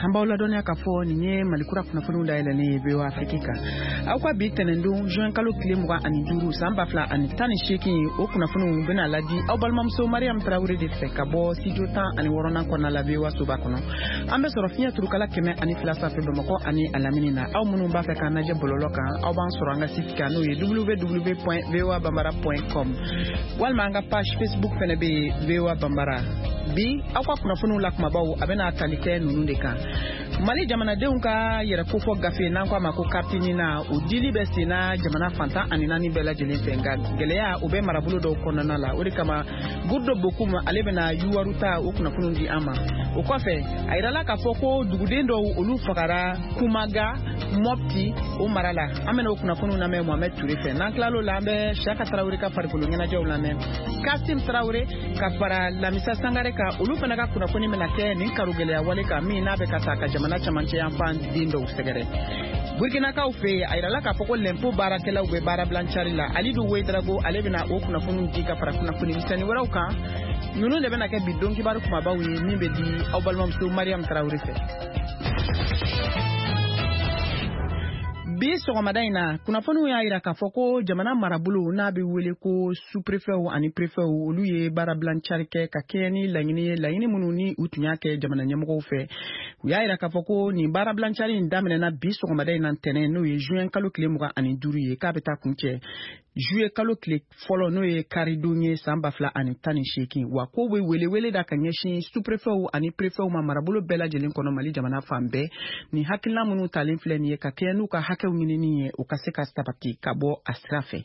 hambawla donya ka fo ni malikura kuna funu da ila ni be wa afrika akwa bi tenendo juin kalo klemu ga ani duru samba fla ani tani sheki o kuna funu bena ladi aw balmam so mariam traoré de fe kabo studio tan ani worona kona la be wa suba kono ambe soro fiya turu kala keme ani fla sa fe bamako ani alamini na aw munu ba fe kana je bololo kan aw ban soro anga sitika no ye www.voabambara.com walma anga page facebook fene be VOA Bambara bi akwa kuna funu lakma bawo abena talike nunu de kan mali jamana de unka yere ko fo gafe nan kwa mako kaptini na udili be sina jamana fanta anina ni bela jelen fenga geleya ube marabulo do konana la ori kama gurdo bokuma alebena yuwaruta o kuna funu di ama o kofe ayirala ka fo ko dugudendo olu fakara kumaga mopti o marala amena o kuna funu na me Mohamed Touré fe nan klalo lambe Chaka Traoré ka farikolo ngena jawlane Kassim Traoré ka fara Lamisa Sangare ka olu fana ka kuna funu menake ni karugeleya wale ka mi na be kataka jamana chamanche yampan dindo usegere Burkina ka ufe ayirala ka foko lempo barakela ube bara blanchari la alidu wedrago alebena o kuna funu dika fara kuna funu misani warauka nunu lebena ke bidonki baru kuma bawi ni be di awbalmam su Mariam Traoré fe bi sogomadaina kuna fonu ya ira ka foko jamana marabulu na bi wele ko sous-préfet ou ani préfet ou luye bara blancharke ka keni laini mununi utunya ke jamana nyamgo fe ya ira ka foko ni bara blanchari ndamene na bi sogomadaina tene no ye juin kalo klemuga ani duruye ka beta kunche juillet kalo kle folo no ye karidonye samba fla ani tani sheki wa ko we wele da kanyeshi sous-préfet ou ani préfet ou marabulu bela jelen kono mali jamana fambe ni hakila munu talin fle ni ka kenu ka winini ukaseka stapati kabo asrafe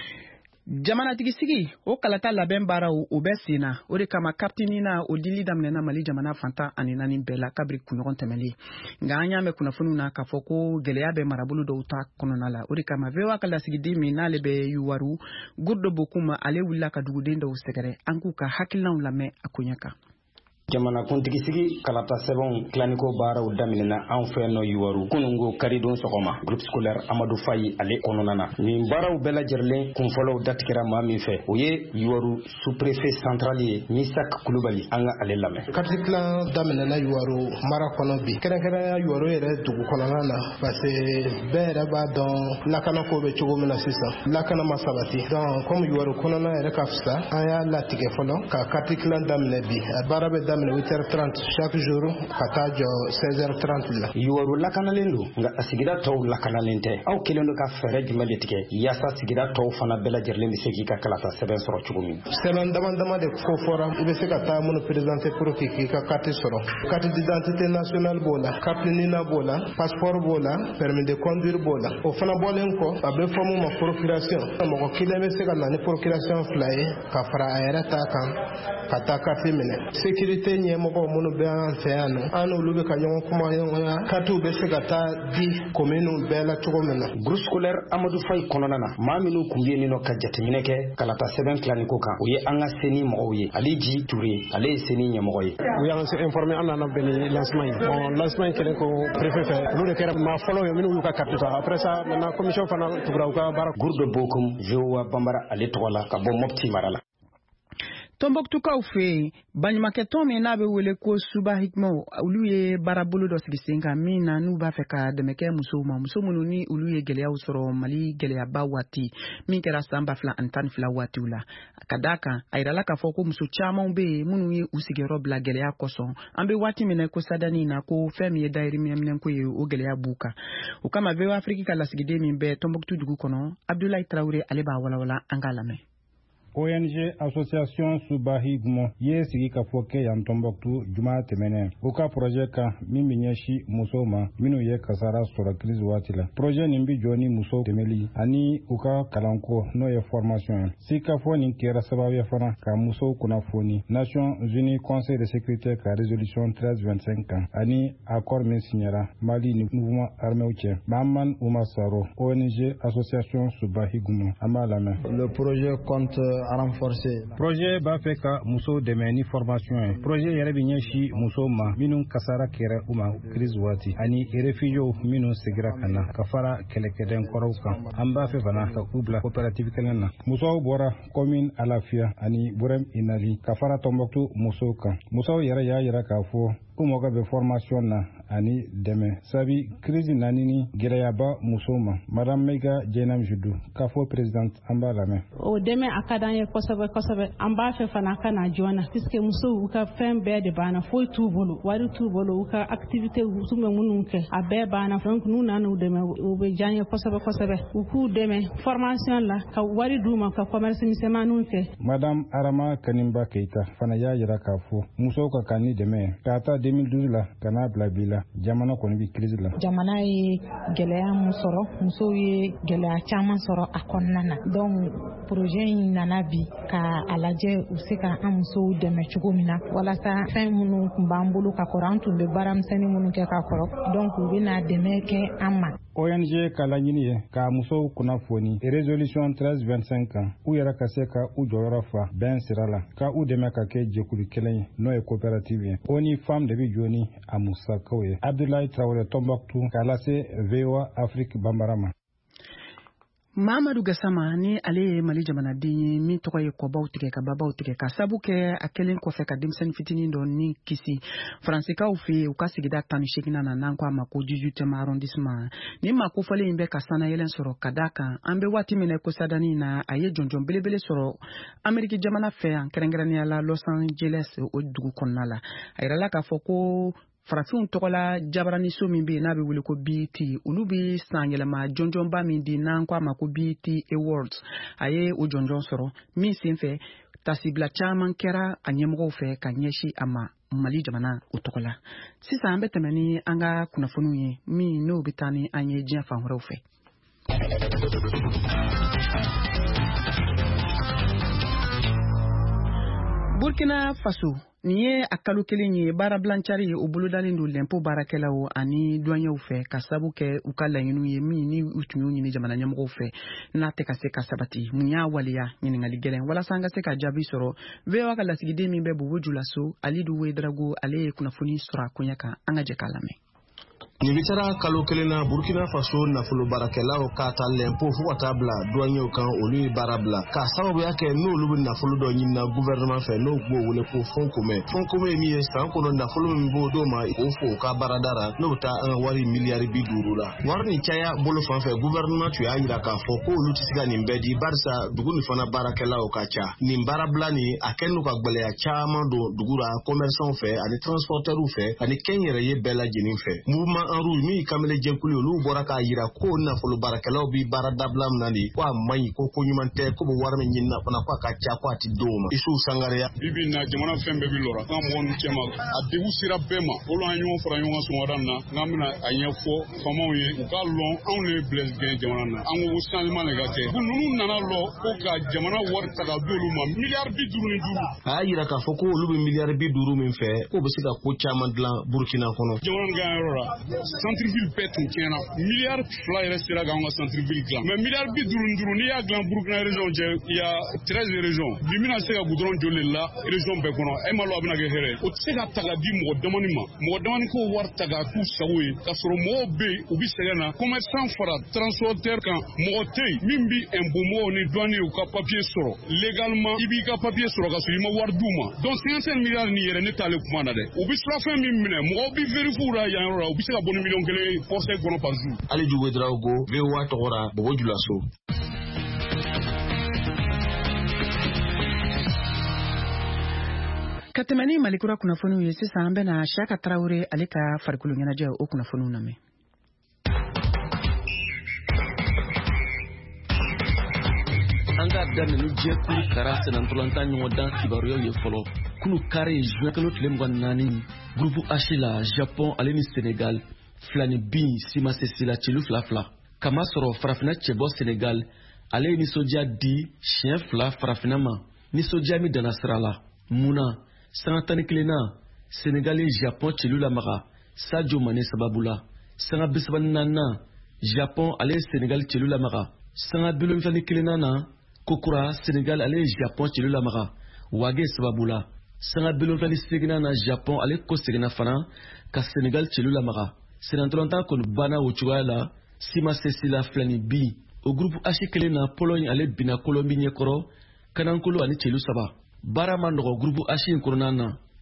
jamana tigisigi o kalata laben bara o besina o de kama kaptini na o dili damne na mali jamana fanta ani nani bela kabri kunyon temeli nganya me kuna funu na kafoko geleya be marabulu do uta kono nala o de kama vewa kala sigidi mi na lebe yuwaru gurdo bokuma ale willa ka dugudendo usegere anku ka hakilna ulame akunyaka jamana kuntigi sigi kalata sebon klaniko bara udamina an feno yuwaru kunungo karidon sokoma groupe scolaire Amadou Faye ale kononana ni bara ubela jerle kun folo datkira mami fe oye yuwaru sous-préfet centralier Misak Kulubali anga ale lame katikla damina na yuwaru mara kono bi kera yuwaru ere dugu kononana parce bere ba don lakana ko be chogo mena sisa lakana masabati donc comme yuwaru konona ere kafsa aya latike folo ka katikla damina bi bara be 8h30 chaque jour katajo 16h30 la yuwaru lakanalendo nga asigida taw lakanalente aw kelendo ka fere jumale tike yasa sigida taw fana bela jerle mi segi ka kalata seben soro chugumi seben dama de ko fora ibe se ka ta mun présenter pour ki ka carte soro carte d'identité nationale bola carte nina bola passeport bola permis de conduire bola o fana bolen ko abe fomu ma procuration mo ko kilebe se ka na procuration fly ka fara ayra ta kan kata carte mine sécurité nyemoko munu be an feano anu lube ka nyongo kuma yonga katu be se gata di commune bela tugomena groupe scolaire Amadou Faye kononana maminu kumbieni no ka jatemineke kalata seben klaniko kan oye anga seni moye aliji Touré ale seni nyamoye uyan se informer anana beni lancement kelen ko préfet fait nous de kera ma follow yo minu ka kapita après ça na commission fana tubraw ka barak gourdo bokum VOA Bambara ale tola ka bo mopti marala Tombouctou kaufe banyumake tome na be wele ko suba hikmo uluye barabulu do sigisenga mina nuba feka demeke musomunu ni uluye geleya usoro mali geleya bawati minkera samba fla antan fla watula kadaka airala ka foko muso chama be munu ye usigero bla geleya koso ambe wati mine ko sadani na ko femi dairi minen ko ye o geleya buka o kama ve Afrika kala sigide mimbe Tombouctou dugu kono Abdoulaye Traoré aleba wala angalame ONG Association Subahi Gumo ye sigi ka foke yan Tombouctou juma temene uka projet ka mimi nyeshi musoma minu ye kasara sura crise watila projet nimbi joni muso temeli ani uka kalanko no ye formation sika foni kera sababu fana ka muso kuna foni Nations Unies Conseil de sécurité ka résolution 1325 ani accord men signera Mali ni mouvement armé ouche Maman Oumassaro ONG Association Subahi Gumo amalame le projet compte renforcer projet ba feka muso demeni formation projet yere binyeshi muso ma minun kasara kere uma crise wati ani refugio minun sigira kana kafara kelekeden korauka amba fe bana ka kubla coopérative kenana muso bora commune alafia ani burem inali kafara Tombouctou muso ka muso yere ya yere ka fo ko mɔgɔ bɛ formation na ani dɛmɛ sabi crise nanini gɛlɛyaba musow ma madame Mega Jenam Judu k'a fɔ president an b'a lamɛn. O dɛmɛ a ka d'an ye kosɛbɛ kosɛbɛ an b'a fɛ fana ka na joona puisque musow u ka fɛn bɛɛ de banna foyi t'u bolo wari t'u bolo u ka activité u tun bɛ minnu kɛ a bɛɛ banna donc n'u nana u dɛmɛ u bɛ diya n ye kosɛbɛ kosɛbɛ u k'u dɛmɛ formation la ka wari d'u ma ka commerce misɛnmaninw kɛ. madame Arama Kanimba Keita fana y'a yira k'a fɔ musow ka kan ni dɛmɛ k'a ta 2012 la ka n'a bila bi la jamana kɔni bɛ crise la. jamana ye gɛlɛya mun sɔrɔ musow ye gɛlɛya caman sɔrɔ a kɔnɔna na donc projet in nana bi ka a lajɛ u se ka an musow dɛmɛ cogo min na walasa fɛn minnu tun b'an bolo ka kɔrɔ an tun bɛ baaramisɛnnin minnu kɛ ka kɔrɔ donc u bɛna dɛmɛ kɛ an ma. ONG ka laɲini ye ka musow kunnafoni résolution 1325 kan u yɛrɛ ka se ka u jɔyɔrɔ fa bɛn sira la ka u dɛmɛ ka kɛ jɛkulu kelen ye n'o ye coopérative ye o ni femme de bɛ jɔ ni a musakaw ye. Abdoulaye Traoré Tombouctou k'a lase VOA Afrique Bambara ma. Mamadou Gassama ni ale ye Mali jamanaden ye min tɔgɔ ye kɔbaw tigɛ ka babaw tigɛ ka sabu kɛ a kelen kɔfɛ ka denmisɛnnin fitinin dɔ ni kisi Faransikaw fɛ u ka sigida 18 na n'an ko a ma ko 18e arrondissement ni ma kofɔlen in bɛ ka sanayɛlɛn sɔrɔ ka da kan an bɛ waati min na ko sadani na a ye jɔnjɔn belebele sɔrɔ Ameriki jamana fɛ yan kɛrɛnkɛrɛnnenya la Los Angeles o dugu kɔnɔna la a yirala k'a fɔ ko farafinw tɔgɔla jabaraniso min bɛ n'a bɛ wele ko BET olu bɛ san yɛlɛma jɔnjɔnba min di n'an ko a ma ko BET Awards a ye o jɔnjɔn sɔrɔ min senfɛ tasibila caman kɛra a ɲɛmɔgɔw fɛ ka ɲɛsin a ma Mali jamana o tɔgɔla sisan an bɛ tɛmɛ ni an ka kunnafoniw ye min n'o bɛ taa ni an ye diɲɛ fan wɛrɛw fɛ. Burkina Faso nin ye a kalo kelen ye baarabilancari ye o bolodalen don l'impôt baarakɛlaw ani douaniers fɛ ka sabu kɛ u ka laɲiniw ye min ni u tun y'u ɲini jamana ɲɛmɔgɔw fɛ n'a tɛ ka se ka sabati mun y'a waleya ɲininkali gɛlɛn walasa an ka se ka jaabi sɔrɔ VOA ka lasigiden min bɛ Bobo Julaso Alidu Wedrago ale ye kunnafoni sɔrɔ a koɲɛ kan an ka jɛ k'a lamɛn. Nin bi tara kalo kelen na Burkina Faso nafolo barakɛlaw ka ta l'impôt fo ka taa bila douaniers kan olu ye baara bila ka sababuya kɛ n'olu bɛ nafolo dɔ ɲini na gouvernement fɛ n'o b'o wele ko fonds commun. Fonds commun ye min ye san kɔnɔ nafolo min b'o d'o ma o fo ka baarada ra n'o bɛ taa an ka wari miliyari 50 la. Wari ni caya bolo fan fɛ gouvernement tun y'a yira k'a fɔ ko olu tɛ se ka nin bɛɛ di barisa dugu ni fana baarakɛlaw ka ca. Nin baarabila nin a kɛlen don ka gwɛlɛya caman don dugu ra commerçants fɛ ani transporteurs fɛ ani kɛnyɛrɛye bɛɛ lajɛlen fɛ. Mouvement en rouge min kamele jɛkulu olu bɔra k'a yira ko nafolo baarakɛlaw bi baara dabila min na de ko a man ɲi ko ɲuman tɛ ko bɛ wari min ɲini na fana ko a ka ca ko a ti d'o ma. Isu Sangare bibi na jamana fɛn bɛɛ bi lɔra an mɔgɔ nu cɛma a degun sera bɛɛ ma olu an ɲɔgɔn fara ɲɔgɔn sɔgɔmada na n'an bɛna a ɲɛfɔ faamaw ye u k'a lɔn anw de ye Blaise gɛn jamana na an ko changement de ka kɛ ninnu nana lɔ ko ka jamana wari ta ka d'olu ma miliyari 55. A y'a yira k'a fɔ ko olu bɛ miliyari 50 min fɛ k'o bɛ se ka ko caman dilan Burkina kɔnɔ. Jamana gan yɔrɔ la centre-ville bɛɛ tun tiɲɛna miliyari 2 yɛrɛ sera k'an ka centre-ville dilan mais miliyari 55 n'i y'a dilan Burkina région cɛ il y a 13 régions bi mina se ka goudron joli la région bɛɛ kɔnɔ e ma lɔ a bɛna kɛ hɛrɛ o tɛ se ka ta ka di mɔgɔ damani ma mɔgɔ damani k'o wari ta k'a k'u sago ye k'a sɔrɔ mɔgɔw bɛ yen u bɛ sɛgɛn na commerçant fara transporteur kan mɔgɔ tɛ yen min bɛ impôt mɔgɔw ni douaniers u ka papier sɔrɔ légalement i b'i ka papier sɔrɔ ka sɔrɔ i ma wari d'u ma donc 55 miliyari nin yɛrɛ ne t'ale kuma na dɛ u bɛ surafɛn min minɛ mɔgɔw bɛ vérifier u la yan yɔrɔ la u bɛ se ka bɔ ni miliyɔn 1 portée kɔnɔ par jour. Alidu Wedrago VOA tɔgɔra Bobo Julaso. Ka tɛmɛ ni Malikura kunnafoniw ye sisan an bɛna Siyaka Tarawele ale ka farikolo ɲɛnajɛ o kunnafoniw lamɛn. An ka daminɛ jɛkulu kara senantolanta ɲɔgɔn dan kibaruyaw ye fɔlɔ kunu kare juin kalo tile 24 groupe H la Japon ale ni Senegal filani bin sima sesila celu fila kama sɔrɔ farafina cɛbɔ Senegal ale ye nisɔndiya di siɲɛ 2 farafina ma nisɔndiya min danna sira la muna sanga 11 na Senegal ye Japon celu lamaga Sadio Mané sababu la sanga 34 na Japon ale ye Senegal celu lamaga sanga 71 na Kokura Senegal ale Japon celu lamaga wage sababu la sanga 78 na Japon ale ko segina fana ka Senegal celu lamaga senantolanta kon bana o cogoya la sima sesila filani bi o groupe H kelen na Pologne ale bina Colombie ɲɛkɔrɔ kanankolo ani celu 3 baara ma nɔgɔ groupe H in kɔnɔna na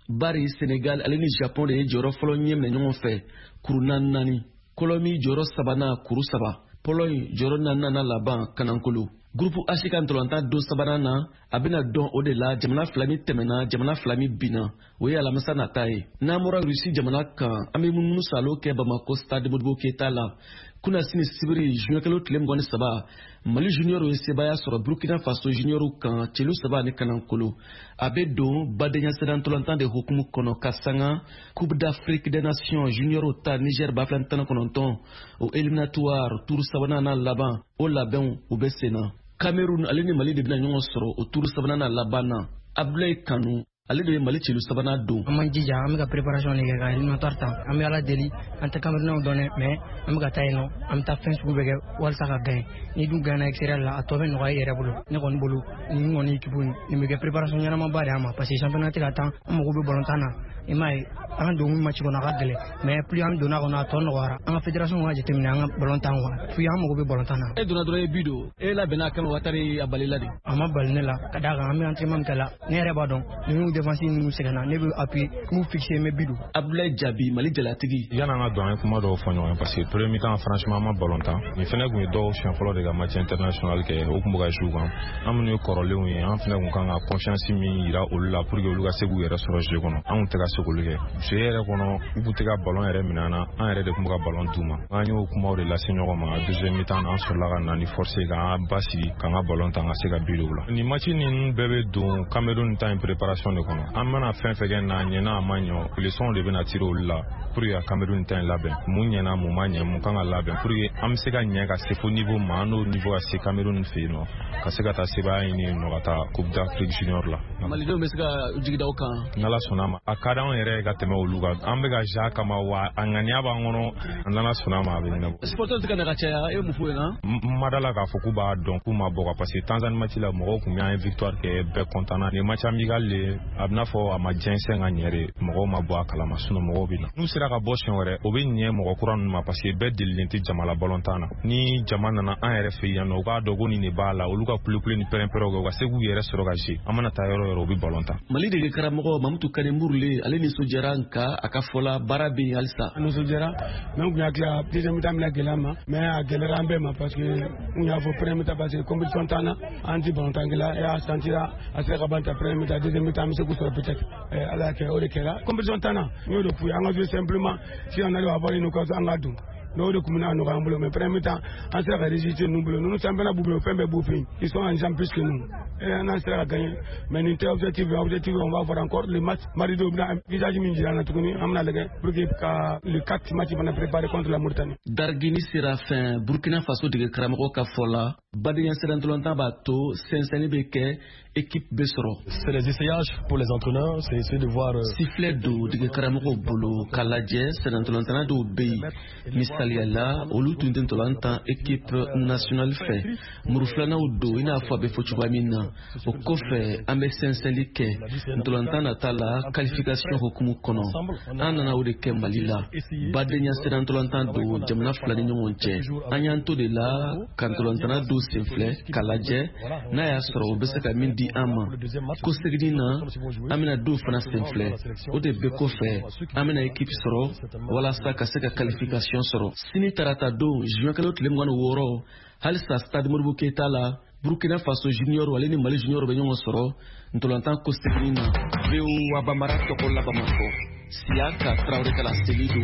bari Sénégal ale ni Japon de ye jɔyɔrɔ fɔlɔ ɲɛminɛ ɲɔgɔn fɛ kuru 4 Colombie jɔyɔrɔ 3 kuru 3 Pologne jɔyɔrɔ 4 laban kanankolo Groupe H ka ntolantan don 3 na a bɛna dɔn o de la jamana 2 min tɛmɛna jamana 2 min binna o ye alamisa nata ye n'an bɔra Russie jamana kan an bɛ munumunu salo kɛ Bamako stade Modibo Keita la kuna sini sibiri juin kalo tile 23 Mali junior ye sebaya sɔrɔ Burkina Faso junior kan celu 3 ni kanankolo a bɛ don badenya sɛbɛn ntolantan de hukumu kɔnɔ ka sanga Coupe d'Afrique des Nations junior ta Niger ba 19 o éliminatoire tour 3 na laban o labɛnw u bɛ senna Cameroun ale ni Mali de bɛna ɲɔgɔn sɔrɔ o tour 3 na laban na Abdoulaye Kanu ale de ye Mali celu 3 don an man jija an bɛ ka préparation de kɛ ka éliminatoire ta an bɛ ala deli an tɛ Camerounɛw dɔn dɛ mais an bɛ ka taa yen nɔ an bɛ taa fɛn sugu bɛɛ kɛ walasa ka gagner ni dun gagner extérieur la a tɔ bɛ nɔgɔya i yɛrɛ bolo ne kɔni bolo nin kɔni équipe nin bɛ kɛ préparation ɲɛnama de an ma parce que championnat tɛ ka taa an mago bɛ ballon na i m'a ye an don match kɔnɔ a ka gɛlɛn mais plus an donna kɔnɔ a tɔ nɔgɔyara an ka fédération ka jateminɛ an ka ballon quoi puis an mago bɛ ballon na e donna dɔrɔn e bi don e labɛnna kama Watari a balila de a ma bali ne la ka d'a kan an bɛ entraînement kɛ la ne yɛrɛ b'a dɔn ni défensive ninnu sɛgɛnna ne bɛ appuyer k'u fixer mais bidu Abdoulaye Jabi Mali jalatigi yana an ka don an ye kuma dɔw fɔ ɲɔgɔn parce que premier mi-temps franchement an ma ballon tan nin fɛnɛ kun ye dɔw siɲɛ fɔlɔ de ka match international kɛ o kun bɛ ka jouer kan an minnu ye kɔrɔlenw ye an fɛnɛ kun kan ka confiance min yira olu la pour que olu ka se k'u yɛrɛ sɔrɔ jeu kɔnɔ an kun tɛ ka se k'olu kɛ jeu yɛrɛ kɔnɔ u kun tɛ ka ballon yɛrɛ minɛ an na an yɛrɛ de kun bɛ ka ballon d'u ma an y'o kumaw de lase ɲɔgɔn ma deuxième mi-temps an sɔrɔla ka na ni force k'an basigi k'an ka ballon ta an ka se ka bi o la nin match ninnu bɛɛ bɛ don Cameroun ta in préparation de kɔnɔ an mana fɛn fɛn kɛ n'a ɲɛna a ma ɲɔ leçon de bɛna tirer olu la pour que Cameroun ta in labɛn mun ɲɛna mun ma ɲɛ mun kan ka labɛn pour que an bɛ se ka ɲɛ ka se fo niveau ma an n'o niveau ka se Cameroun fɛ yen nɔ ka se ka taa sebaya ɲini yen nɔ ka taa Coupe d'Afrique junior la malidenw bɛ se ka jigida o kan n'Ala sɔnna ma a ka d'anw yɛrɛ ka tɛmɛ olu kan an bɛ ka ja kama wa a ŋaniya b'an kɔnɔ n'Ala sɔnna ma a bɛ ɲɛnabɔ supporters tɛ ka na ka caya e mun f'u ɲɛna n ma dala k'a fɔ k'u b'a dɔn k'u ma bɔ quoi parce que Tanzanie match la mɔgɔw kun y'an ye victoire kɛ bɛɛ content na nin match amical de a bɛ n'a fɔ a ma jɛnsɛn ka ɲɛ de mɔgɔw ma bɔ a kalama sinon mɔgɔw bɛ na n'u sera ka bɔ siɲɛ wɛrɛ o bɛ ɲɛ mɔgɔ kura ninnu ma parce que bɛɛ delilen tɛ jama la ballon tan na ni jama nana an yɛrɛ fɛ yan nɔ u k'a dɔn ko nin de b'a la olu ka kulikuli ni pɛrɛn-pɛrɛnw kɛ u ka se k'u yɛrɛ sɔrɔ ka jouer an mana taa yɔrɔ yɔrɔ u bɛ ballon tan Mali dege karamɔgɔ Mamutu Kane Murule ale nisɔndiyara nka a ka fɔla baara bɛ yen halisa a nisɔndiyara mais n kun y'a tila deuxième mi-temps bɛna gɛlɛya ma mais a gɛlɛyara an bɛɛ ma parce que n y'a fɔ premier mi-temps parce que compétition t'an na an ti ballon tan gɛlɛya et a sentira a sera ka ban ta premier mi-temps deuxième mi-temps an bɛ se k'u sɔrɔ peut-être ala y'a kɛ o de kɛra compétition t'an na n y'o de f'u ye an ka jouer simplement si on arrive à avoir une occasion an ka dun n'o de kun bɛna nɔgɔya an bolo mais premier mi-temps an sera ka résulter ninnu bolo ninnu championnat b'u bolo fɛn bɛɛ b'u fɛ yen ils sont en jambe plus que nous et an sera ka gagner mais nin tɛ objectif on va voir encore le match mardi u bɛna visage min jira an na tuguni an bɛna lajɛ pour que ka le 4 match fana préparer contre la Mauritanie. Dargini sera fin Burkina Faso dege karamɔgɔ ka fɔ la badenya sɛbɛn ntolantan b'a to sɛnsɛnni bɛ kɛ équipe bɛ sɔrɔ. C'est les essayages pour les entraîneurs, c'est essayer de voir sifflet do dege karamɔgɔw bolo k'a lajɛ sɛbɛn ntolantana dɔw bɛ yen misaliya la olu tun tɛ ntolantan équipe nationale fɛ muru filanan do i n'a fɔ a bɛ fɔ cogoya min na o kɔfɛ an bɛ sɛnsɛnli kɛ ntolantan nata la qualification hukumu kɔnɔ an nana o de kɛ Mali la badenya sɛbɛn ntolantan do jamana fila ni ɲɔgɔn cɛ an y'an to de la ka ntolantana do senfilɛ k'a lajɛ n'a y'a sɔrɔ o bɛ se ka min di an ma ko segini na an bɛna do fana senfilɛ o de bɛ kɔfɛ an bɛna équipe sɔrɔ walasa ka se ka qualification sɔrɔ sini tarata don juin kalo tile 26 halisa stade Modibo Keita la Burkina Faso junior ale ni Mali junior bɛ ɲɔgɔn sɔrɔ ntolantan ko segini na VOA Bamara tɔgɔ la Bamako Siaka Traoré kala selido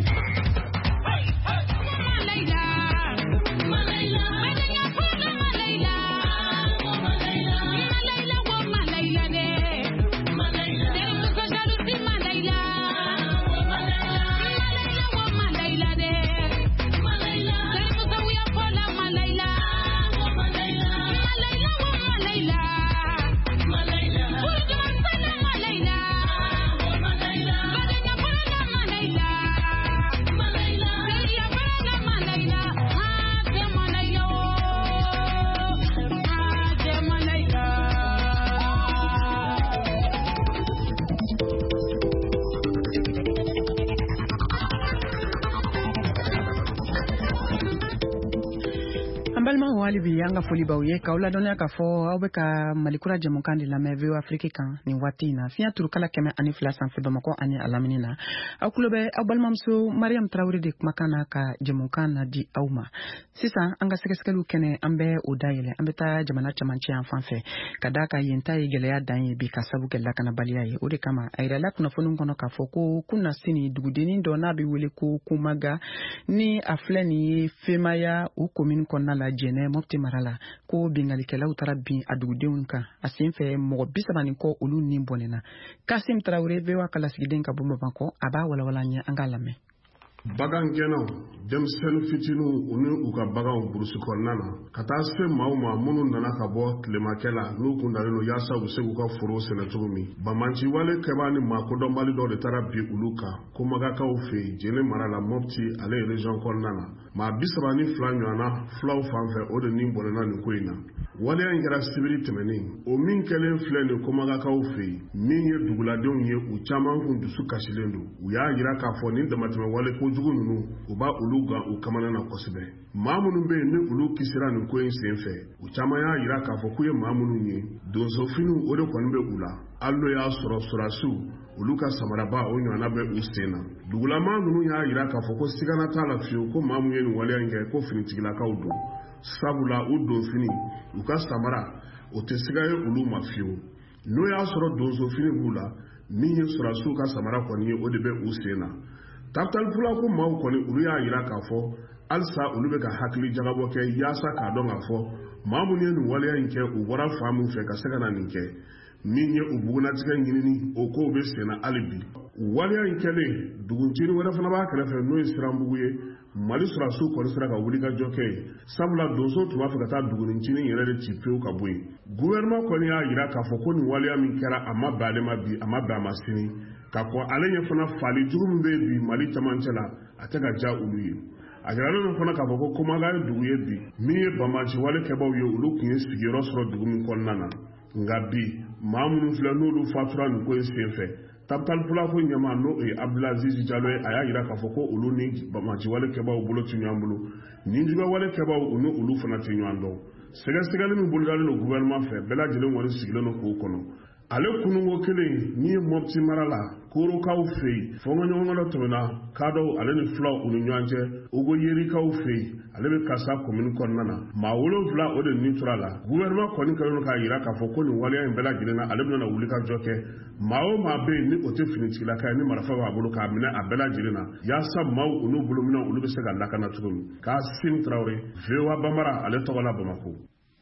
Ambalma wali bi anga foli ba uye ka ula donya ka fo aw be ka malikura jamukan de la meve Afrique kan ni watina fiya turkala keme ani flasan fe bamako ani alaminina aw kulobe abalmamso Mariam Traoré de makana ka jamukan na di awma sisa anga sekeskelu kene ambe odayele ambe ta jamana chamanchi anfanfe kadaka yenta igeleya danye bi kasabu kella kana baliyaye ode kama ayra la kuna fonun kono ka foko kuna sini dugudeni do na bi wele ko kumaga ni afleni femaya u commune konna la jene mopti marala ko bingalikela utara bin adugudenw kan asenfe mo bisabani ko olu ni bonena Kasim Traoré vewa kala sigiden ka bomba banko aba wala wala nya angalame bagan gɛnnaw denmisɛnnin fitininw u ni u ka baganw burusi kɔnɔna na ka taa se maaw ma minnu nana ka bɔ tilemakɛ la n'u kun dalen don yaasa u bɛ se k'u ka foro sɛnɛ cogo min bamanci wale kɛbaa ni maakodɔnbali dɔ de taara bi olu kan komagakaw fɛ yen jene mara la mɔpti ale région kɔnɔna na maa 32 ɲɔgɔnna fulaw fan fɛ o de ni bɔnɛna nin ko in na waleya in kɛra sibiri tɛmɛnen o min kɛlen filɛ nin komagakaw fɛ yen min ye duguladenw ye u caman kun dusu kasilen don u y'a yira k'a fɔ nin damatɛmɛ wale ko jugu ninnu u b'a olu gan u kamana na kosɛbɛ maa minnu bɛ yen ni olu kisira nin ko in sen fɛ u caman y'a yira k'a fɔ k'u ye maa minnu ye donsofiniw o de kɔni bɛ u la allo y'a sɔrɔ surasiw olu ka samaraba o ɲɔgɔnna bɛ u sen na dugulamaa ninnu y'a yira k'a fɔ ko sigana t'a la fiyewu ko maa min ye nin waleya in kɛ ko finitigilakaw don sabula u donfini u ka samara o tɛ siga ye olu ma fiyewu n'o y'a sɔrɔ donsofini b'u la min ye surasiw ka samara kɔni ye o de bɛ u sen na Taptalpula ko maaw kɔni olu y'a yira k'a fɔ halisa olu bɛ ka hakili jagabɔ kɛ yaasa k'a dɔn k'a fɔ maa minnu ye nin waleya in kɛ u bɔra fan min fɛ ka se ka na nin kɛ min ye u bugunatigɛ ɲinini o kow bɛ senna hali bi waleya in kɛlen duguncini wɛrɛ fana b'a kɛrɛfɛ n'o ye siranbugu ye Mali surasiw kɔni sera ka wuli ka jɔ kɛ yen sabula donso tun b'a fɛ ka taa dugunicini yɛrɛ de ci pewu ka bɔ yen gouvernement kɔni y'a yira k'a fɔ ko nin waleya min kɛra a ma bɛn ale ma bi a ma bɛn a ma sini k'a fɔ ale ɲɛ fana fali jugu min bɛ bi Mali camancɛ la a tɛ ka diya olu ye a jiralen don fana k'a fɔ ko Komaga ye dugu ye bi min ye banbaci wale kɛbaaw ye olu tun ye sigiyɔrɔ sɔrɔ dugu min kɔnɔna na nka bi maa minnu filɛ n'olu fatura nin ko in senfɛ Taptalpula ko ɲɛma n'o ye Abdulaziz Jalo ye a y'a yira k'a fɔ ko olu ni banbaci wale kɛbaaw bolo ti ɲɔgɔn bolo ninjuguya wale kɛbaaw u ni olu fana ti ɲɔgɔn dɔn sɛgɛsɛgɛli min bolodalen don gouvernement fɛ bɛɛ lajɛlen kɔni sigilen don k'o kɔnɔ ale kunungo kelen min ye Mopti mara la korokaw fɛ yen fɔnkɔɲɔgɔnkɔ dɔ tɛmɛna k'a dɔw ale ni fulaw u ni ɲɔgɔn cɛ Ogo Yerikaw fɛ yen ale bɛ Kasa commune kɔnɔna na maa 7 o de ni tora la gouvernement kɔni kɛlen k'a yira k'a fɔ ko nin waleya in bɛɛ lajɛlen na ale bɛna wuli ka jɔ kɛ maa o maa bɛ yen ni o tɛ finitigilaka ye ni marifa b'a bolo k'a minɛ a bɛɛ lajɛlen na yaasa maaw u n'u bolominɛw olu bɛ se ka lakana cogo min Kasim Traoré VOA Bambara ale tɔgɔ la Bamako.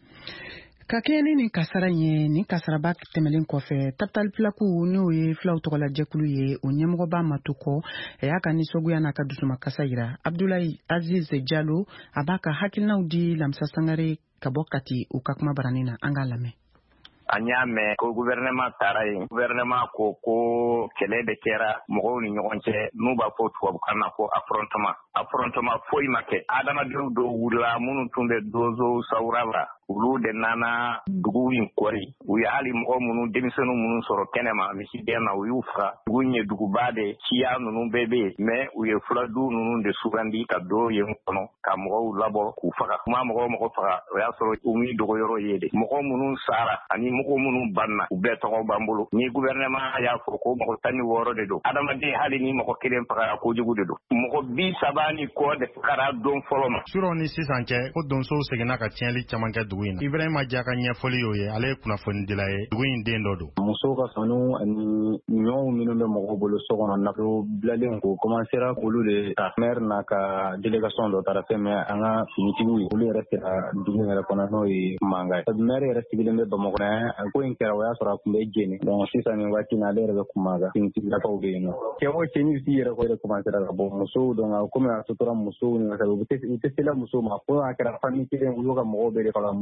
Kakeni ni kasara nye ni kasaraba temelen kofe Taptalpulaku n'o ye fulaw tɔgɔla jɛkulu ye o ɲɛmɔgɔba matuko y'a ka nisɔgoya n'a ka dusuma kasa yira Abdoulaye Aziz Diallo a b'a ka hakilinaw di Lamsa Sangare ka bɔ Kati u ka kuma barani na an k'a lamɛn. An y'a mɛn ko gouvernement taara yen gouvernement ko kɛlɛ de kɛra mɔgɔw ni ɲɔgɔn cɛ n'u b'a fɔ tubabukan na ko affrontement foyi ma kɛ adamadenw dɔw wulila minnu tun bɛ dozo sawura la olu de nana dugu in kɔri u ye hali mɔgɔ minnu denmisɛnninw minnu sɔrɔ kɛnɛma misidɛn na u y'u faga dugu in ye duguba de siya ninnu bɛɛ bɛ yen mais u ye fuladu ninnu de sugandi ka don yen kɔnɔ ka mɔgɔw labɔ k'u faga kuma mɔgɔ faga o y'a sɔrɔ u ni dogoyɔrɔ ye de mɔgɔ minnu sara ani mɔgɔ minnu banna u bɛɛ tɔgɔ b'an bolo ni gouvernement y'a fɔ ko mɔgɔ 16 de don adamaden hali ni mɔgɔ kelen fagara kojugu de don mɔgɔ 30 ni kɔ de fagara don fɔlɔ ma suro ni sisan cɛ ko donsow seginna ka tiɲɛli caman kɛ dugu in na Ibrahima Dia ka ɲɛfɔli y'o ye ale ye kunnafoni dila ye dugu in den dɔ don musow ka sanu ani ɲɔw minnu bɛ mɔgɔw bolo so kɔnɔ nafolo bilalen ko commencera olu de ta maire n'a ka délégation dɔ taara fɛn mɛ an ka finitigiw ye olu yɛrɛ sera dugu yɛrɛ kɔnɔ n'o ye Manga ye maire yɛrɛ sigilen bɛ Bamakɔ ko in kɛra o y'a sɔrɔ a tun bɛ jeni donc sisan nin waati in ale yɛrɛ bɛ Kumaga finitigilakaw bɛ yen nɔ cɛ o cɛ ni si yɛrɛ ko yɛrɛ commencera ka bɔ musow donc komi a sutura musow ni u tɛ sela musow ma ko a kɛra famille kelen olu ka mɔgɔw bɛɛ de faga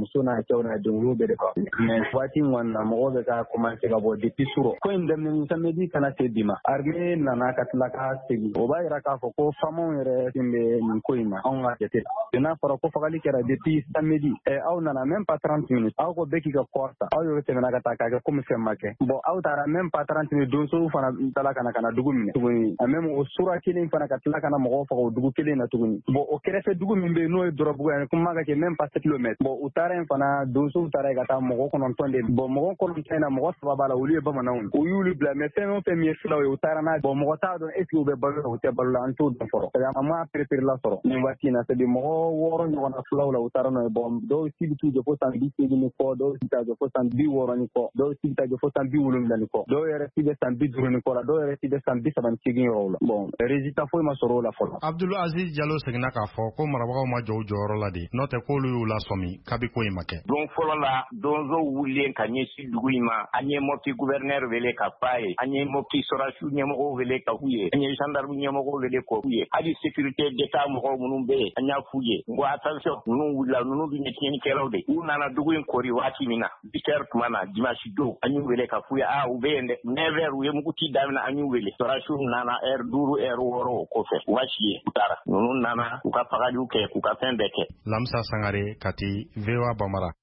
muso n'a cɛw n'a denw bɛɛ de kan mais waati ŋɔni na mɔgɔw bɛ ka commencer ka bɔ depuis suro ko in daminɛ samedi kana se bi ma armée nana ka tila ka segin o b'a yira k'a fɔ ko famaw yɛrɛ sin bɛ nin ko in na anw ka jate la n'a fɔra ko fagali kɛra depuis samedi aw nana même pas 30 minutes aw ko bɛɛ k'i ka corps ta aw yɛrɛ tɛmɛna ka taa k'a kɛ comme fɛn ma kɛ bon aw taara même pas 30 minutes donsow fana tala kana dugu minɛ tuguni même o sura kelen fana ka tila kana mɔgɔw faga o dugu kelen na tuguni bon o kɛrɛfɛ dugu min bɛ n'o ye dɔrɔbugu ye kuma ka kɛ même pas 7 km bon u taara yen fana donsow taara ka taa mɔgɔ 9 de bon mɔgɔ 9 na mɔgɔ 3 b'a la olu ye bamananw u y'olu bila mais fɛn o fɛn min ye filaw ye u taara n'a bon mɔgɔ t'a dɔn est-ce que u bɛ balo la u tɛ balo la an t'o dɔn fɔlɔ a ma préparé la sɔrɔ nin waati in na c'est mɔgɔ 6 ɲɔgɔn na filaw la u taara n'o ye bon dɔw si bɛ t'u jɔ fo san 80 ni kɔ dɔw si t'a jɔ fo san 60 ni kɔ dɔw si bɛ taa jɔ fo san 70 ni kɔ dɔw yɛrɛ si bɛ san 50 ni kɔ la dɔw yɛrɛ si bɛ san 38 yɔrɔw la bon résultat foyi ma sɔrɔ o la fɔlɔ. Abdul Aziz Jalo seginna k'a fɔ ko marabagaw ma jɔ u jɔyɔrɔ la de n'o tɛ k'olu y'u lasɔmi kabi ko in ma kɛ. Don fɔlɔ la donso wulilen ka ɲɛsin dugu in ma an ye Mopti gouverneur wele ka f'a ye an ye Mopti sɔrasiw ɲɛmɔgɔw wele ka f'u ye an ye gendarme ɲɛmɔgɔw wele k'u ye hali sécurité d'état mɔgɔw minnu bɛ yen an y'a f'u ye n ko attention ninnu wulila ninnu bɛ ɲɛ tiɲɛnikɛlaw de u nana dugu in kori waati min na 8 heures tuma na dimanche don an y'u wele ka f'u ye u bɛ yen dɛ 9 heures u ye muguti daminɛ an y'u wele sɔrasiw nana heure 5 heure 6 o kɔfɛ u ka si ye u taara ninnu nana u ka fagaliw kɛ k'u ka fɛn bɛɛ kɛ. Lamsa Sangare Kati VOA Bamara.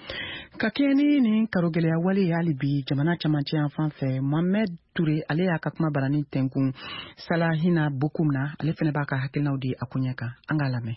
Ka kɛɲɛ ni karogɛlɛya wale ye hali bi jamana camancɛ yan fan fɛ Mohamed Ture ale y'a ka kuma barani tɛnkun Salahina Bokum na ale fɛnɛ b'a ka hakilinaw di a ko ɲɛ kan an k'a lamɛn.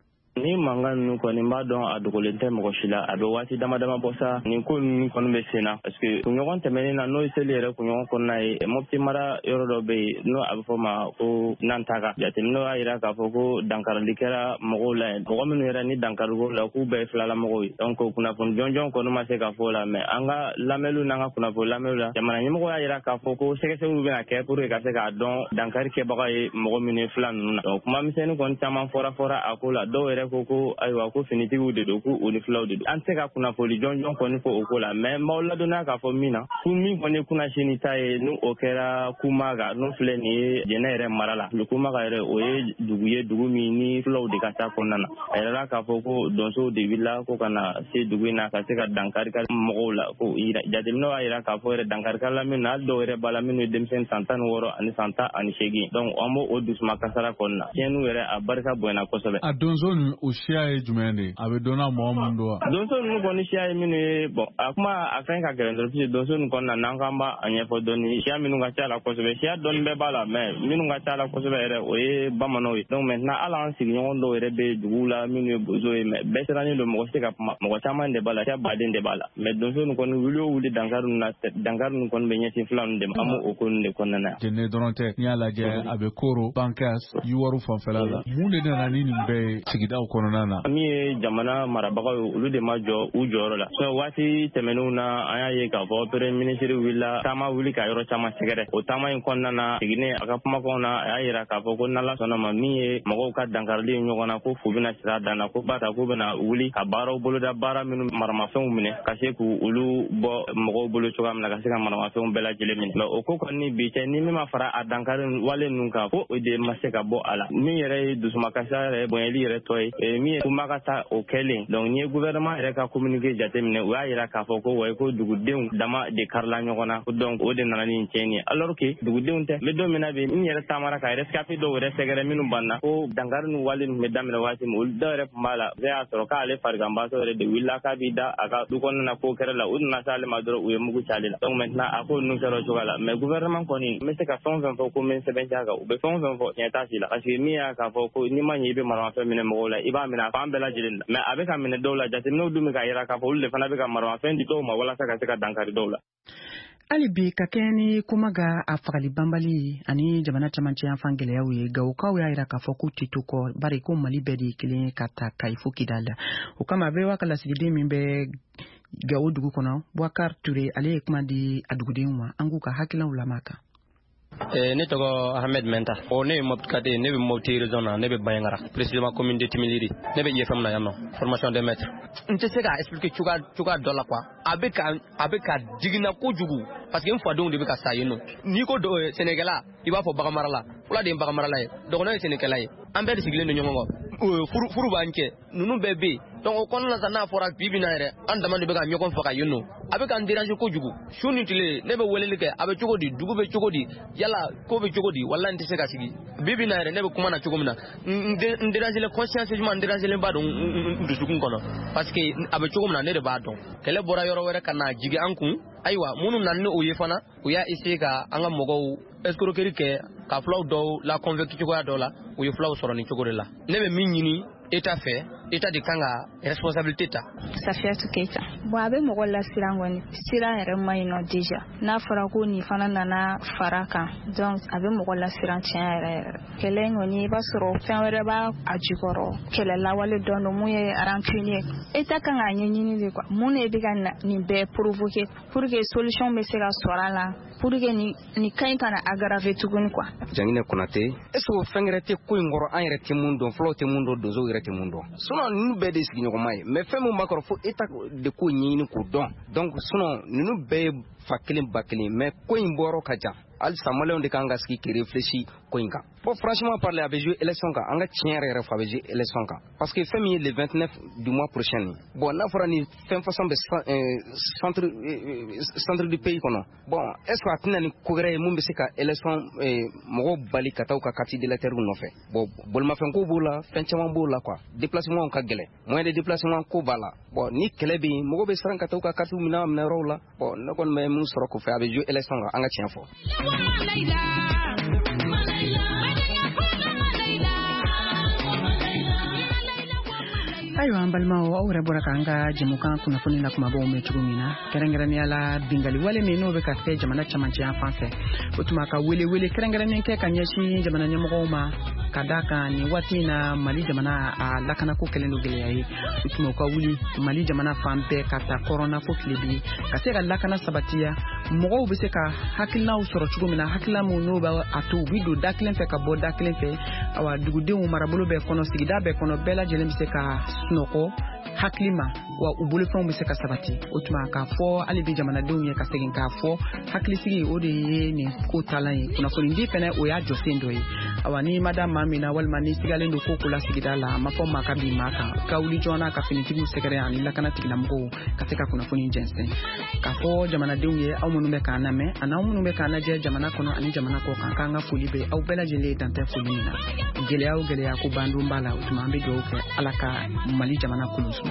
Ni mankan ninnu kɔni b'a dɔn a dogolen tɛ mɔgɔ si la a bɛ waati dama dama bɔ sa nin ko ninnu kɔni bɛ sen na parce que kunɲɔgɔn tɛmɛnen na n'o ye seli yɛrɛ kunɲɔgɔn kɔnɔna ye Mopti mara yɔrɔ dɔ bɛ yen n'o a bɛ fɔ ma ko Nantaga jateminɛw y'a jira k'a fɔ ko dankarili kɛra mɔgɔw la yen mɔgɔ minnu yɛrɛ ni dankariko la k'u bɛɛ ye filalamɔgɔw ye donc kunnafoni jɔnjɔn kɔni ma se ka fɔ o la mais an ka lamɛnniw n'an ka kunnafoni lamɛnniw la jamana ɲɛmɔgɔ y'a jira k'a fɔ ko sɛgɛsɛgɛliw bɛna kɛ pour que ka se k'a dɔn dankari kɛbaga ye mɔgɔ minnu ye fila ninnu na donc kuma misɛnnin kɔni caman fɔra a ko la dɔw yɛrɛ ko ayiwa ko finitigiw de don ko o ni filaw de don an tɛ ka kunnafoni jɔnjɔn kɔni fɔ o ko la mais n b'aw ladɔnniya k'a fɔ min na kun min kɔni kunna sini ta ye n'o o kɛra Kumaga n'o filɛ nin ye Jɛnɛ yɛrɛ mara la le Kumaga yɛrɛ o ye dugu ye dugu min ni filaw de ka taa kɔnɔna na a yɛrɛla k'a fɔ ko donsow de wulila ko ka na se dugu in na ka se ka dankari ka mɔgɔw la ko jateminɛw y'a jira k'a fɔ yɛrɛ dankari la minnu na hali dɔw yɛrɛ b'a la minnu ye denmisɛnnin san 16 ani san 18 donc an b'o o dusuma kasara kɔnɔna na tiɲɛniw yɛrɛ a barika bonyana kosɛbɛ. A donso ninnu o siya ye jumɛn de a bɛ dɔnna mɔgɔ min don wa. Donso ninnu kɔni siya ye minnu ye bon a kuma a fɛn ka gɛlɛn dɔrɔn puisque donso ninnu kɔnɔna n'an k'an b'a ɲɛfɔ dɔɔni siya minnu ka ca la kosɛbɛ siya dɔɔni bɛɛ b'a la mais minnu ka ca la kosɛbɛ yɛrɛ o ye bamananw ye donc maintenant hali an sigiɲɔgɔn dɔw yɛrɛ bɛ duguw la minnu ye bozo ye mais bɛɛ sirannen don mɔgɔ se ka kuma mɔgɔ caman de b'a la siya baden de b'a la mais donso ninnu kɔni wuli o wuli dankari ninnu na dankari ninnu kɔni bɛ ɲɛsin fila ninnu de ma an b'o o ko ninnu de kɔnɔna na. Jɛnɛ dɔrɔn tɛ n'i y'a lajɛ a bɛ Koro Bankas Yuwaru fanfɛla la mun de nana ni nin bɛɛ ye sigidaw kɔnɔna na. Min ye jamana marabagaw ye olu de ma jɔ u jɔyɔrɔ la so waati tɛmɛnenw na an y'a ye k'a fɔ premier ministre wulila taama wuli ka yɔrɔ caman sɛgɛrɛ o taama in kɔnɔna na seginnen a ka kumakanw na a y'a jira k'a fɔ ko n'Ala sɔnna ma min ye mɔgɔw ka dankarili ɲɔgɔn na ko fu bɛna sira dan na ko bata k'u bɛna wuli ka baaraw boloda baara minnu maramafɛnw minɛ ka se k'u olu bɔ mɔgɔw bolo cogoya min na ka se ka maramafɛnw bɛɛ lajɛlen minɛ mais o ko kɔni bi cɛ ni min ma fara a dankari wale ninnu kan ko o de ma se ka bɔ a la min yɛrɛ ye dusumakasa yɛrɛ bonyali yɛrɛ tɔ ye min ye Kumaga ta o kɛlen donc ni ye gouvernement yɛrɛ ka communiqué jateminɛ o y'a jira k'a fɔ ko wa ko dugudenw dama de karila ɲɔgɔn na donc o de nana ni tiɲɛni ye alors que dugudenw tɛ n bɛ don min na bi n yɛrɛ taamara ka rescapé dɔw yɛrɛ sɛgɛrɛ minnu banna ko dankari ni wale ninnu bɛ daminɛ waati min olu dɔw yɛrɛ tun b'a la bɛɛ y'a sɔrɔ k'ale fariganbaatɔ yɛrɛ de wulila k'a b'i da a ka du kɔnɔna na ko kɛra la u nana s'ale ma dɔrɔn u ye mugu ci ale la donc maintenant a ko ninnu kɛra o cogoya la mais gouvernement kɔni n bɛ se ka fɛn o fɛn fɔ ko n bɛ n sɛbɛntiya kan u bɛ fɛn o fɛn fɔ tiɲɛ t'a si la parce que min y'a k'a fɔ ko n'i ma ɲɛ i bɛ maramafɛn minɛ mɔgɔw la i b'a minɛ a fan bɛɛ lajɛlen la mais a bɛ ka minɛ dɔw la jateminɛw dun bɛ ka jira k'a fɔ olu de fana bɛ ka maramafɛn di dɔw ma walasa ka se ka dankari dɔw la. Hali bi ka kɛɲɛ ni Kumaga a fagali banbali ani jamana camancɛ yan fan gɛlɛyaw ye Gawukaw y'a jira k'a fɔ k'u tɛ to kɔ bari ko Mali bɛɛ de ye kelen ye ka ta Kayi fo Kidali o kama a bɛ wa ka lasigiden min bɛ Gawo dugu kɔnɔ Boubacar Touré ale ye kuma di a dugudenw ma an k'u ka hakilinaw lamɛn a kan. Ne tɔgɔ Ahmed Menta ne ye Mopti kate ne bɛ Mopti région na ne bɛ Bayangara précisément commune de Timiliri ne bɛ IFM na yan nɔ formation de maître n tɛ se k'a expliquer cogoya dɔ la quoi a bɛ ka jiginna kojugu parce que n fadenw de bɛ ka sa yen nɔ n'i ko Sénégalais i b'a fɔ baganmarala fula de ye baganmarala ye dɔgɔnɔ ye Sénégalais ye an bɛɛ de sigilen don ɲɔgɔn kan furu b'an cɛ ninnu bɛɛ bɛ yen donc o kɔnɔna la n'a fɔra bi na yɛrɛ an dama de bɛ ka ɲɔgɔn faga yen nɔ a bɛ k'an déranger kojugu su ni tile ne bɛ weleli kɛ a bɛ cogo di dugu bɛ cogo di yala ko bɛ cogo di walahi n tɛ se ka sigi bi na yɛrɛ ne bɛ kuma na cogo min na n déranger conscience juma n déranger ba don n dusukun kɔnɔ parce que a bɛ cogo min na ne de b'a dɔn kɛlɛ bɔra yɔrɔ wɛrɛ ka na jigi an kun ayiwa minnu nana ni o ye fana u y'a essayer ka an ka mɔgɔw escroquerie kɛ ka fulaw dɔw la convaincre cogoya dɔw la u ye fulaw sɔrɔ ni cogo de la ne bɛ min ɲini État fait, État de kan ka responsabilité ta. Safiatou Keita. Bon a bɛ mɔgɔ lasiran kɔni siran yɛrɛ ma ɲi nɔ déjà n'a fɔra ko nin fana nana fara kan donc a bɛ mɔgɔ lasiran tiɲɛ yɛrɛ kɛlɛ in kɔni i b'a sɔrɔ fɛn wɛrɛ b'a a jukɔrɔ kɛlɛ lawale dɔn don mun ye rancune État kan k'a ɲɛɲini de quoi mun de bɛ ka nin bɛɛ provoquer pour que solution bɛ se ka sɔrɔ a la pour que nin cas in kana aggraver tuguni quoi. Jangine Konate est-ce que fɛn yɛrɛ tɛ ko in kɔrɔ an yɛrɛ tɛ mun dɔn fɔlɔ tɛ mun dɔn donsow yɛrɛ tɛ mun dɔn sinon ninnu bɛɛ de sigi ɲɔgɔnma ye mais fɛn min b'a kɔrɔ fo État de ko ɲɛɲini k'o dɔn donc sinon ninnu bɛɛ ye fa kelen ba kelen mais ko in bɔyɔrɔ ka jan halisa maliyɛnw de kan ka sigi k'i réfléchir ko in kan bon franchement parler a bɛ jouer élection kan an ka tiɲɛ yɛrɛ fɔ a bɛ jouer élection kan parce que fɛn min ye le 29 du mois prochain bon n'a fɔra ni fɛn façon bɛ centre du pays kɔnɔ bon est ce que a tɛna ni ko wɛrɛ ye mun bɛ se ka élection mɔgɔw bali ka taa u ka carte d'électeur nɔfɛ bon bolimafɛnko b'o la fɛn caman b'o la quoi déplacement ka gɛlɛn moyen de déplacement ko b'a la bon ni kɛlɛ bɛ yen mɔgɔw bɛ siran ka taa u ka carte minɛ yɔrɔw la bon ne kɔni bɛ mun sɔrɔ k'o fɛ a bɛ jouer élection kan an ka tiɲɛ fɔ. Ayiwa an balimaw aw yɛrɛ bɔra k'an ka jɛmukan kunnafoni la kumabaw mɛn cogo min na kɛrɛnkɛrɛnnenya la bingali wale min n'o bɛ ka kɛ jamana camancɛ yan fan fɛ o tuma ka welewele kɛrɛnkɛrɛnnen kɛ ka ɲɛsin jamana ɲɛmɔgɔw ma ka da kan nin waati in na Mali jamana a lakanako kɛlen don gɛlɛya ye o tuma u ka wuli Mali jamana fan bɛɛ ka taa kɔrɔna fo tile bi ka se ka lakana sabatiya mɔgɔw bɛ se ka hakilinaw sɔrɔ cogo min na hakilina min n'o bɛ a to u bɛ don da kelen fɛ ka bɔ da kelen fɛ awa dugudenw marabolo bɛɛ kɔnɔ sigida bɛɛ kɔnɔ bɛɛ lajɛlen bɛ se ka sunɔgɔ hakili ma wa u bolofɛnw bɛ se ka sabati o tuma k'a fɔ hali bi jamanadenw ye ka segin k'a fɔ hakilisigi o de ye nin ko taalan ye kunnafoni di fɛnɛ o y'a jɔsen dɔ ye awa ni ma da maa min na walima ni sigalen don ko la sigida la a ma fɔ maa ka bin maa kan ka wuli joona ka finitigiw sɛgɛrɛ ani lakana tigilamɔgɔw ka se ka kunnafoni jɛnsɛn k'a fɔ jamanadenw ye aw minnu bɛ k'an lamɛn ani aw minnu bɛ k'an lajɛ jamana kɔnɔ ani jamana kɔ kan k'an ka foli bɛ aw bɛɛ lajɛlen dantɛ foli min na gɛlɛya o gɛlɛya ko bandon b'a la o tuma an bɛ dugawu kɛ ala ka Mali jamana kɔlɔsi.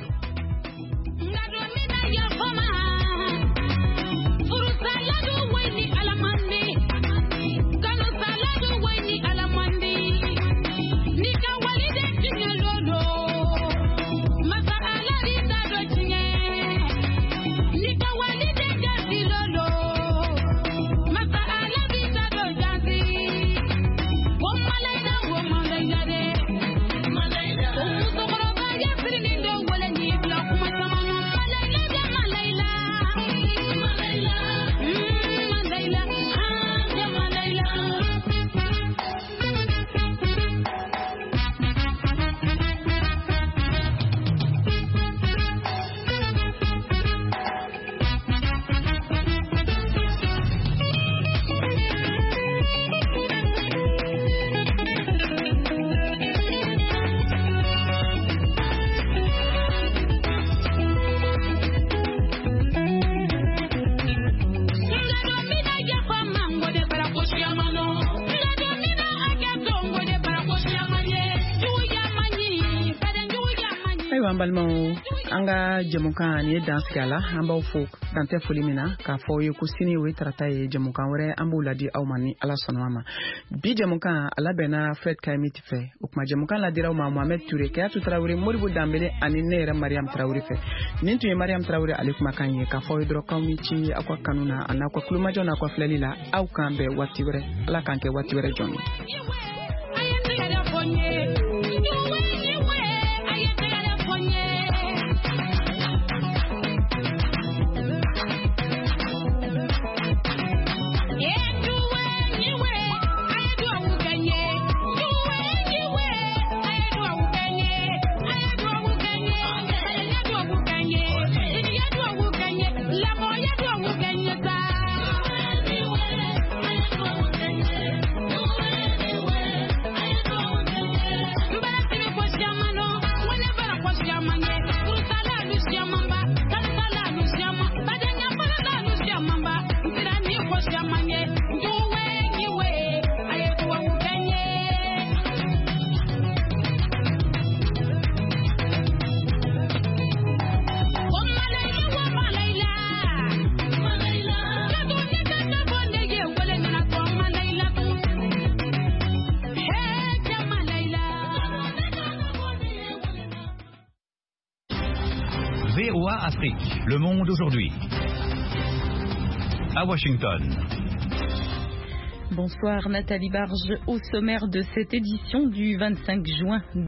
Balimaw an ka jɛmukan ni ye dan sigi a la an b'aw fo dantɛ foli min na k'a fɔ aw ye ko sini o ye tarata ye jɛmukan wɛrɛ an b'o ladi aw ma ni ala sɔnna ma bi jɛmukan a labɛnna Fred Kayimiti fɛ o kuma jɛmukan ladira aw ma Mohamed Touré Kayatu Tarawele Modibo Dambele ani ne yɛrɛ Mariam Tarawele fɛ nin tun ye Mariam Tarawele ale kumakan ye k'a fɔ aw ye dɔrɔn k'aw ni ci aw ka kanu na a n'aw ka kulomajɔ n'aw ka filɛli la aw k'an bɛn waati wɛrɛ ala k'an kɛ waati wɛrɛ jɔn ye. VOA Afrique, Le Monde aujourd'hui. À Washington. Bonsoir Nathalie Barge, au sommaire de cette édition du 25 juin.